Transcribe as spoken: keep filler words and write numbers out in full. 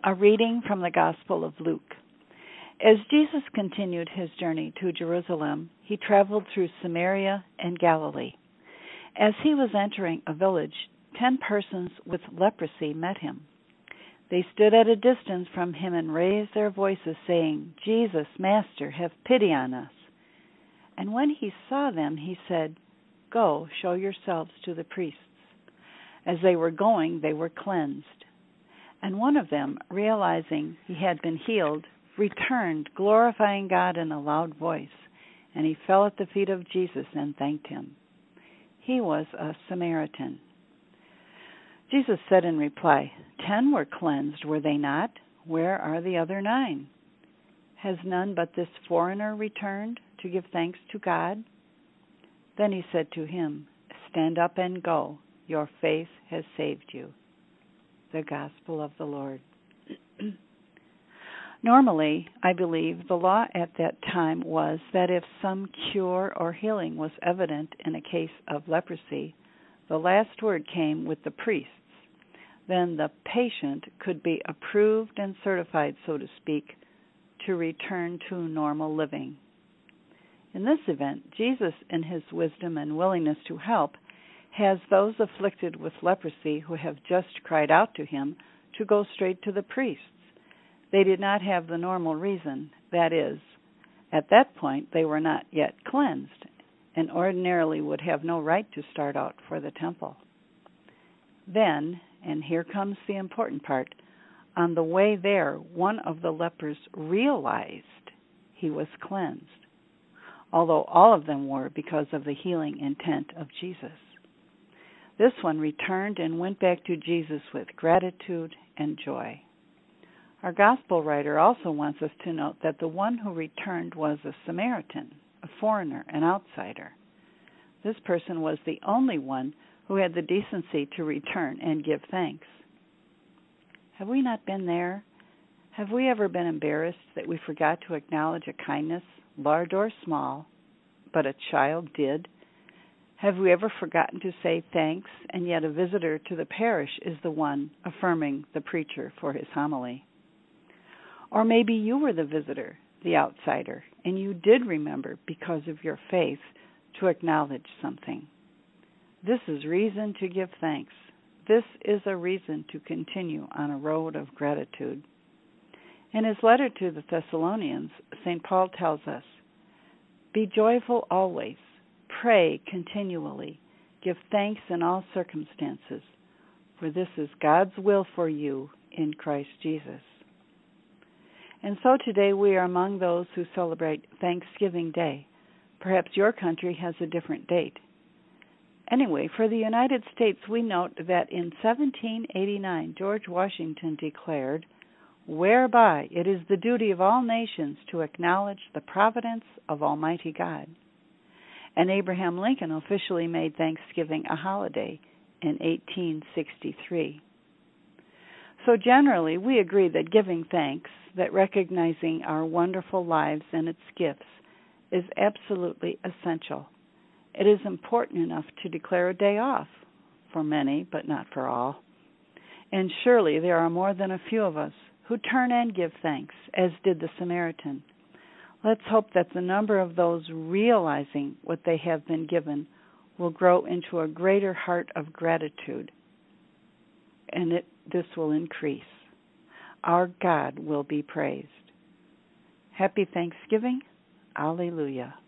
A reading from the Gospel of Luke. As Jesus continued his journey to Jerusalem, he traveled through Samaria and Galilee. As he was entering a village, ten persons with leprosy met him. They stood at a distance from him and raised their voices, saying, "Jesus, Master, have pity on us." And when he saw them, he said, "Go, show yourselves to the priests." As they were going, they were cleansed. And one of them, realizing he had been healed, returned, glorifying God in a loud voice, and he fell at the feet of Jesus and thanked him. He was a Samaritan. Jesus said in reply, "Ten were cleansed, were they not? Where are the other nine? Has none but this foreigner returned to give thanks to God?" Then he said to him, "Stand up and go. Your faith has saved you." The Gospel of the Lord. Normally, I believe the law at that time was that if some cure or healing was evident in a case of leprosy, the last word came with the priests. Then the patient could be approved and certified, so to speak, to return to normal living. In this event, Jesus, in his wisdom and willingness to help, has those afflicted with leprosy who have just cried out to him to go straight to the priests. They did not have the normal reason, that is, at that point they were not yet cleansed, and ordinarily would have no right to start out for the temple. Then, and here comes the important part, on the way there, one of the lepers realized he was cleansed, although all of them were because of the healing intent of Jesus. This one returned and went back to Jesus with gratitude and joy. Our gospel writer also wants us to note that the one who returned was a Samaritan, a foreigner, an outsider. This person was the only one who had the decency to return and give thanks. Have we not been there? Have we ever been embarrassed that we forgot to acknowledge a kindness, large or small, but a child did? Have we ever forgotten to say thanks, and yet a visitor to the parish is the one affirming the preacher for his homily? Or maybe you were the visitor, the outsider, and you did remember, because of your faith, to acknowledge something. This is reason to give thanks. This is a reason to continue on a road of gratitude. In his letter to the Thessalonians, Saint Paul tells us, "Be joyful always. Pray continually. Give thanks in all circumstances, for this is God's will for you in Christ Jesus." And so today we are among those who celebrate Thanksgiving Day. Perhaps your country has a different date. Anyway, for the United States, we note that in seventeen eighty-nine, George Washington declared, "Whereby it is the duty of all nations to acknowledge the providence of Almighty God." And Abraham Lincoln officially made Thanksgiving a holiday in eighteen sixty-three. So generally, we agree that giving thanks, that recognizing our wonderful lives and its gifts, is absolutely essential. It is important enough to declare a day off, for many, but not for all. And surely there are more than a few of us who turn and give thanks, as did the Samaritan. Let's hope that the number of those realizing what they have been given will grow into a greater heart of gratitude, and it, this will increase. Our God will be praised. Happy Thanksgiving. Alleluia.